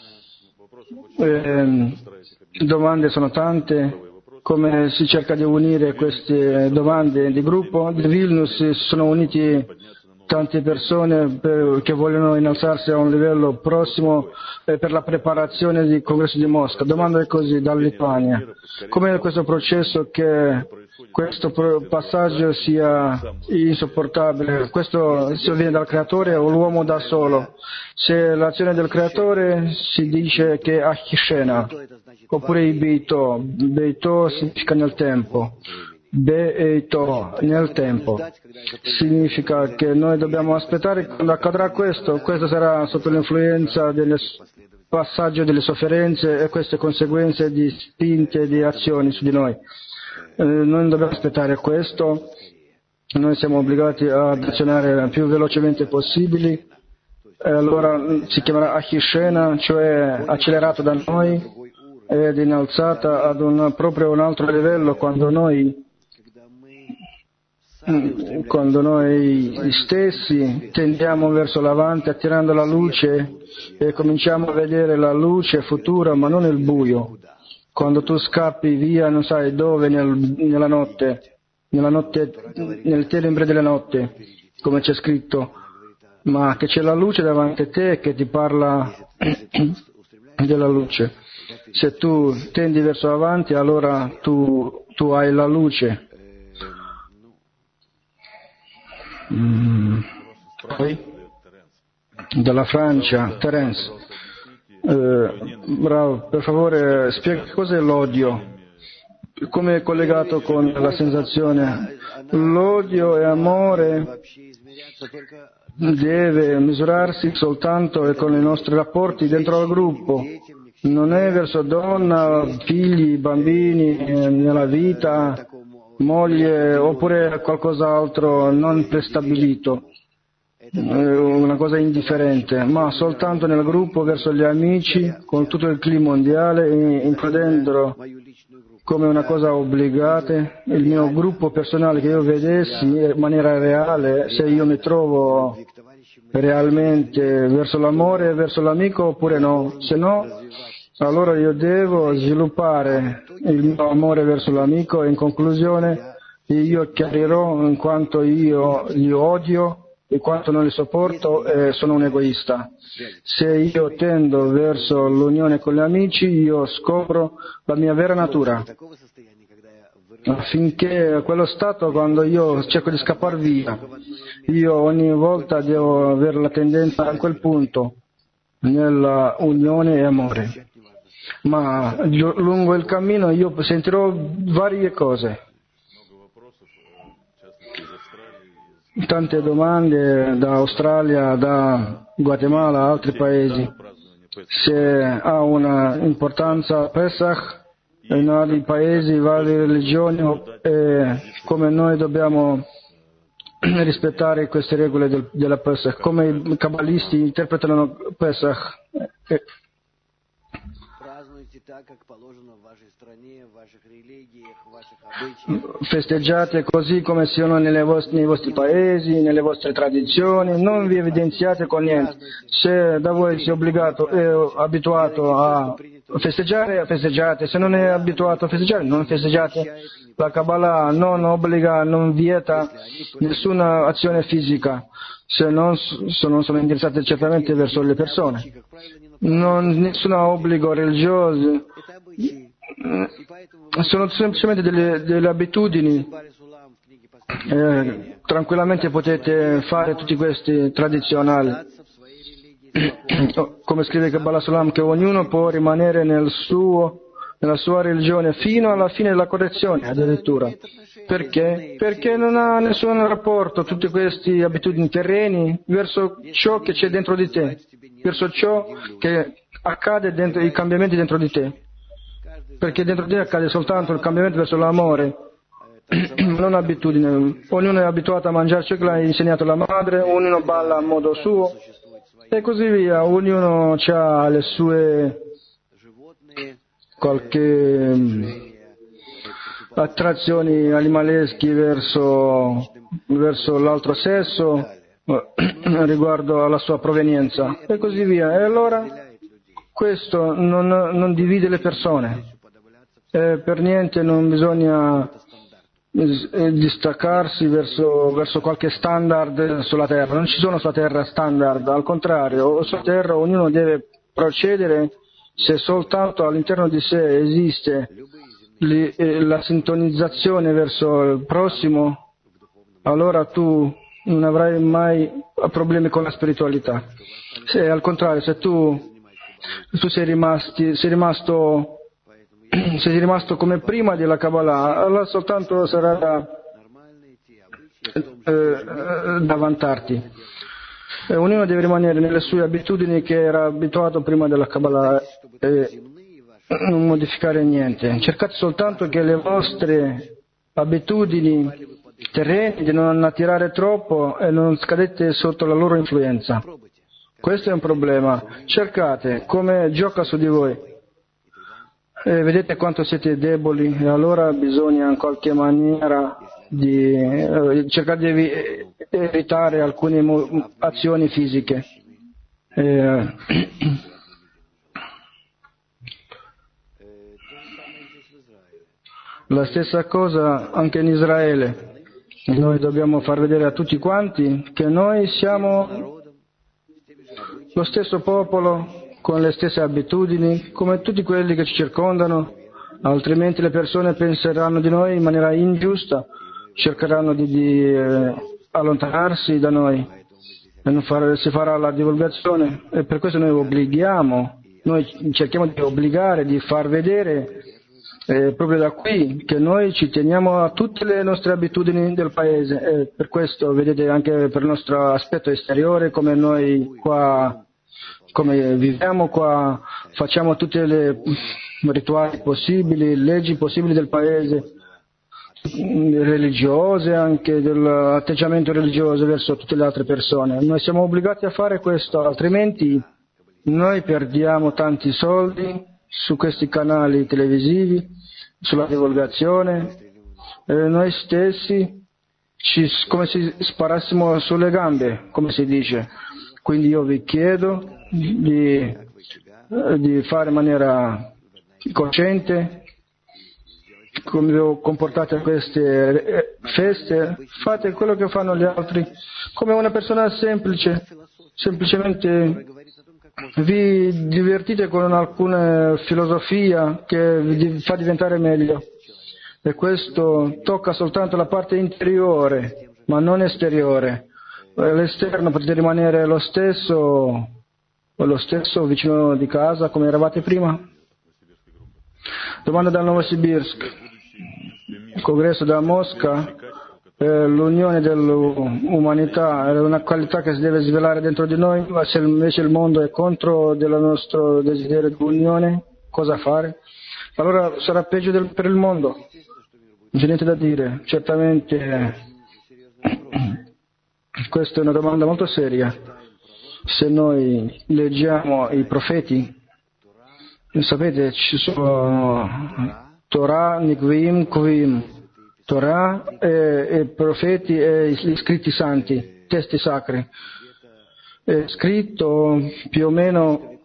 Eh, domande sono tante. Come si cerca di unire queste domande di gruppo? Di Vilnius si sono uniti tante persone per, che vogliono innalzarsi a un livello prossimo eh, per la preparazione del congresso di Mosca. Domanda è così, dalla Lituania. Com'è questo processo che questo passaggio sia insopportabile? Questo se viene dal creatore o l'uomo da solo? Se l'azione del creatore si dice che Achishena, oppure i Beito. Beito significa nel tempo. Beito, nel tempo. Significa che noi dobbiamo aspettare quando accadrà questo. Questo sarà sotto l'influenza del passaggio delle sofferenze e queste conseguenze di spinte, di azioni su di noi. Eh, noi dobbiamo aspettare questo. Noi siamo obbligati ad azionare il più velocemente possibile. E allora si chiamerà Ahishena, cioè accelerato da noi ed innalzata ad un proprio un altro livello quando noi quando noi stessi tendiamo verso l'avanti attirando la luce e cominciamo a vedere la luce futura ma non il buio. Quando tu scappi via non sai dove nel, nella notte, nella notte, nel tenebre della notte, come c'è scritto, ma che c'è la luce davanti a te che ti parla della luce. Se tu tendi verso avanti allora tu, tu hai la luce. Mm. Poi dalla Francia, Terence, eh, bravo, per favore spiega cos'è l'odio, come è collegato con la sensazione. L'odio e amore deve misurarsi soltanto con i nostri rapporti dentro al gruppo, non è verso donna, figli, bambini, eh, nella vita, moglie oppure qualcos'altro non prestabilito, una cosa indifferente, ma soltanto nel gruppo verso gli amici con tutto il clima mondiale, includendo come una cosa obbligata il mio gruppo personale che io vedessi in maniera reale se io mi trovo realmente verso l'amore e verso l'amico oppure no, se no allora io devo sviluppare il mio amore verso l'amico e in conclusione io chiarirò in quanto io li odio e quanto non li sopporto e sono un egoista. Se io tendo verso l'unione con gli amici io scopro la mia vera natura, affinché quello stato quando io cerco di scappare via, io ogni volta devo avere la tendenza a quel punto nella unione e amore. Ma lungo il cammino io sentirò varie cose, tante domande da Australia, da Guatemala, altri paesi, se ha una importanza Pesach in altri paesi, varie religioni e come noi dobbiamo rispettare queste regole del, della Pesach, come i kabbalisti interpretano Pesach. E, festeggiate così come siano nelle vostre, nei vostri paesi, nelle vostre tradizioni, non vi evidenziate con niente. Se da voi si è obbligato e abituato a festeggiare, festeggiate, se non è abituato a festeggiare, non festeggiate. La Kabbalah non obbliga, non vieta nessuna azione fisica, se non, se non sono indirizzate certamente verso le persone. Non, nessun obbligo religioso, sono semplicemente delle, delle abitudini. Eh, tranquillamente potete fare tutti questi tradizionali. Come scrive Kabbalah Sulam, che ognuno può rimanere nel suo, nella sua religione fino alla fine della correzione, addirittura. Perché? Perché non ha nessun rapporto tutte queste abitudini terreni verso ciò che c'è dentro di te, verso ciò che accade dentro, i cambiamenti dentro di te. Perché dentro di te accade soltanto il cambiamento verso l'amore, non abitudine. Ognuno è abituato a mangiare ciò che l'ha insegnato la madre, ognuno balla a modo suo e così via, ognuno ha le sue qualche attrazioni animaleschi verso, verso l'altro sesso riguardo alla sua provenienza e così via. E allora questo non, non divide le persone. E per niente non bisogna distaccarsi verso, verso qualche standard sulla terra. Non ci sono sulla terra standard, al contrario, sulla terra ognuno deve procedere se soltanto all'interno di sé esiste la sintonizzazione verso il prossimo, allora tu non avrai mai problemi con la spiritualità. Se al contrario, se tu, tu sei, rimasti, sei rimasto sei rimasto come prima della Kabbalah, allora soltanto sarà da, eh, da vantarti. E ognuno deve rimanere nelle sue abitudini che era abituato prima della Kabbalah e non modificare niente. Cercate soltanto che le vostre abitudini terreni di non attirare troppo e non scadete sotto la loro influenza. Questo è un problema. Cercate come gioca su di voi. E vedete quanto siete deboli e allora bisogna in qualche maniera di eh, cercare di evi- evitare alcune mo- azioni fisiche. Eh, la stessa cosa anche in Israele. Noi dobbiamo far vedere a tutti quanti che noi siamo lo stesso popolo con le stesse abitudini, come tutti quelli che ci circondano, altrimenti le persone penseranno di noi in maniera ingiusta, cercheranno di, di eh, allontanarsi da noi e non fare, si farà la divulgazione e per questo noi obblighiamo, noi cerchiamo di obbligare, di far vedere eh, proprio da qui che noi ci teniamo a tutte le nostre abitudini del paese e per questo vedete anche per il nostro aspetto esteriore come noi qua come viviamo qua, facciamo tutte le rituali possibili, leggi possibili del paese, religiose, anche dell'atteggiamento religioso verso tutte le altre persone. Noi siamo obbligati a fare questo, altrimenti noi perdiamo tanti soldi su questi canali televisivi, sulla divulgazione, e noi stessi ci, come se sparassimo sulle gambe, come si dice. Quindi io vi chiedo di, di fare in maniera cosciente, come vi comportate a queste feste, fate quello che fanno gli altri, come una persona semplice, semplicemente vi divertite con alcuna filosofia che vi fa diventare meglio e questo tocca soltanto la parte interiore, ma non esteriore. L'esterno potete rimanere lo stesso, lo stesso vicino di casa come eravate prima? Domanda da Novosibirsk. Il congresso da Mosca, eh, l'unione dell'umanità è una qualità che si deve svelare dentro di noi, ma se invece il mondo è contro del nostro desiderio di unione, cosa fare? Allora sarà peggio del, per il mondo. Non c'è niente da dire, certamente. Questa è una domanda molto seria. Se noi leggiamo i profeti, sapete, ci sono Torah, Nikvim, Kvim, Torah e, e profeti e gli scritti santi, testi sacri. È scritto più o meno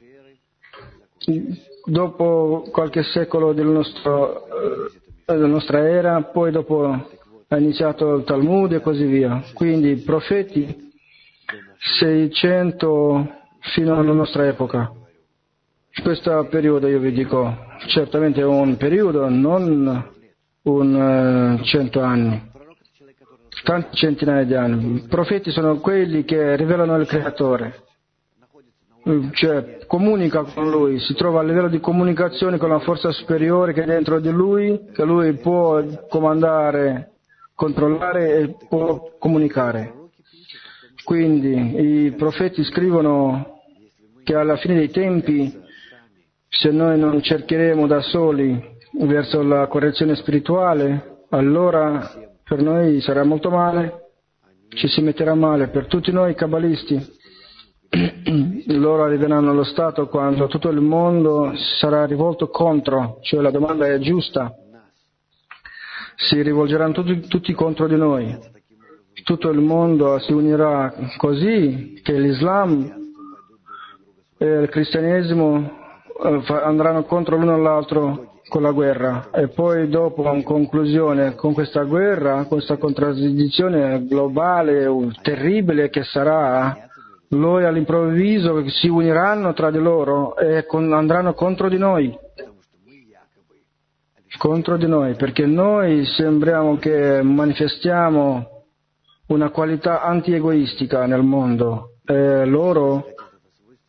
dopo qualche secolo del nostro, della nostra era, poi dopo ha iniziato il Talmud e così via. Quindi i profeti seicento fino alla nostra epoca. Questo periodo io vi dico, certamente è un periodo, non un cento anni, tanti centinaia di anni. I profeti sono quelli che rivelano il Creatore, cioè comunica con Lui, si trova a livello di comunicazione con la forza superiore che è dentro di Lui, che Lui può comandare, controllare e può comunicare. Quindi i profeti scrivono che alla fine dei tempi, se noi non cercheremo da soli verso la correzione spirituale, allora per noi sarà molto male, ci si metterà male. Per tutti noi kabbalisti, loro arriveranno allo stato quando tutto il mondo sarà rivolto contro, cioè la domanda è giusta. Si rivolgeranno tutti, tutti contro di noi, tutto il mondo si unirà così che l'Islam e il cristianesimo andranno contro l'uno all'altro con la guerra e poi dopo in conclusione con questa guerra, questa contraddizione globale terribile che sarà, loro all'improvviso si uniranno tra di loro e con, andranno contro di noi. contro di noi, perché noi sembriamo che manifestiamo una qualità anti-egoistica nel mondo e loro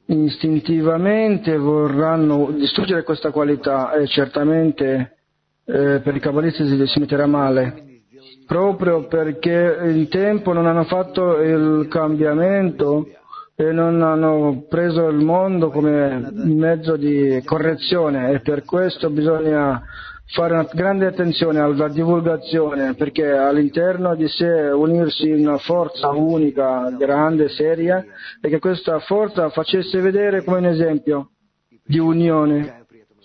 istintivamente vorranno distruggere questa qualità e certamente eh, per i cabalisti si, si metterà male, proprio perché in tempo non hanno fatto il cambiamento e non hanno preso il mondo come mezzo di correzione, e per questo bisogna fare una grande attenzione alla divulgazione, perché all'interno di sé unirsi in una forza unica, grande, seria, e che questa forza facesse vedere come un esempio di unione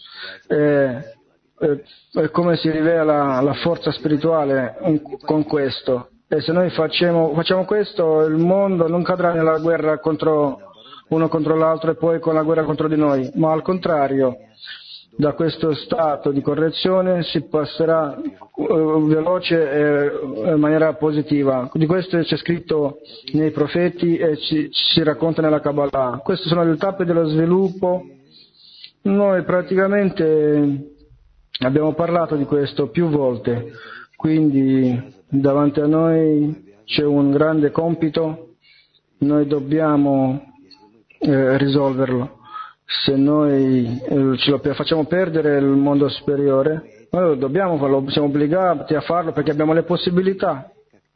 e, e, e come si rivela la forza spirituale con questo. E se noi facciamo, facciamo questo, il mondo non cadrà nella guerra contro uno contro l'altro e poi con la guerra contro di noi, ma al contrario, da questo stato di correzione si passerà uh, veloce e in maniera positiva. Di questo c'è scritto nei profeti e ci, ci si racconta nella Kabbalah. Queste sono le tappe dello sviluppo. Noi praticamente abbiamo parlato di questo più volte, quindi davanti a noi c'è un grande compito, noi dobbiamo eh, risolverlo. Se noi eh, ce lo facciamo perdere il mondo superiore, noi dobbiamo farlo, siamo obbligati a farlo perché abbiamo le possibilità.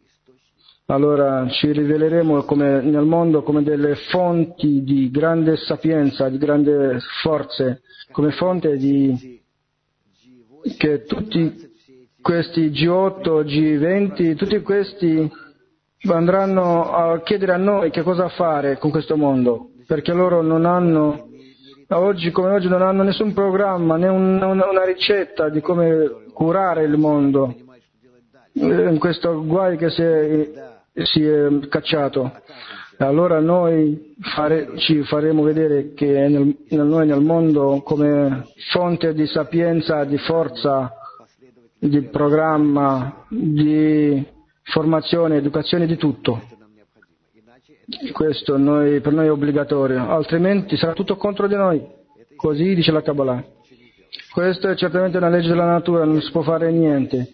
Allora ci riveleremo come, nel mondo come delle fonti di grande sapienza, di grande forze, come fonte di che tutti questi G otto, G venti, tutti questi andranno a chiedere a noi che cosa fare con questo mondo, perché loro non hanno oggi come oggi non hanno nessun programma, né un, una, una ricetta di come curare il mondo in questo guai che si è, si è cacciato. Allora noi fare, ci faremo vedere che nel, nel, noi nel mondo come fonte di sapienza, di forza, di programma, di formazione, educazione, di tutto. Questo noi, per noi è obbligatorio, altrimenti sarà tutto contro di noi, così dice la Kabbalah. Questa è certamente una legge della natura, non si può fare niente.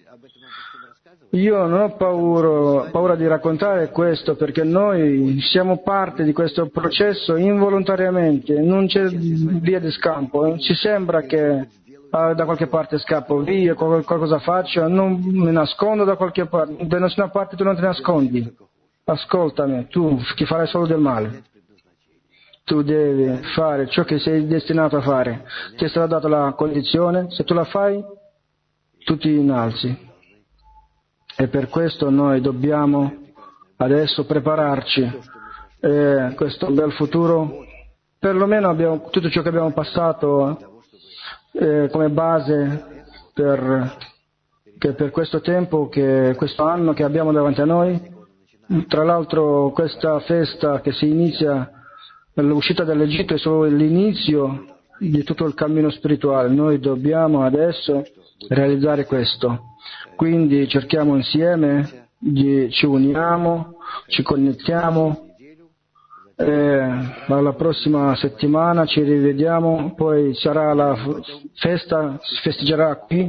Io non ho paura, paura di raccontare questo perché noi siamo parte di questo processo involontariamente, non c'è via di scampo, ci sembra che ah, da qualche parte scappo via, qualcosa faccio, non mi nascondo da qualche parte, da nessuna parte tu non ti nascondi. Ascoltami, tu che farai solo del male. Tu devi fare ciò che sei destinato a fare. Ti è stata data la condizione, se tu la fai, tu ti innalzi. E per questo noi dobbiamo adesso prepararci. E questo bel futuro, perlomeno abbiamo tutto ciò che abbiamo passato eh, come base per, che per questo tempo, che questo anno che abbiamo davanti a noi. Tra l'altro questa festa che si inizia, l'uscita dall'Egitto è solo l'inizio di tutto il cammino spirituale. Noi dobbiamo adesso realizzare questo. Quindi cerchiamo insieme, di, ci uniamo, ci connettiamo, e alla prossima settimana ci rivediamo, poi sarà la festa, si festeggerà qui,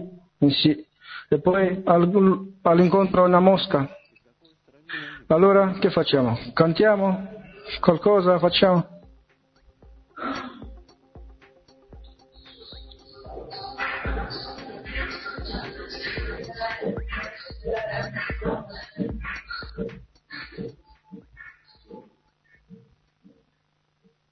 e poi all'incontro una mosca. Allora che facciamo? Cantiamo? Qualcosa facciamo?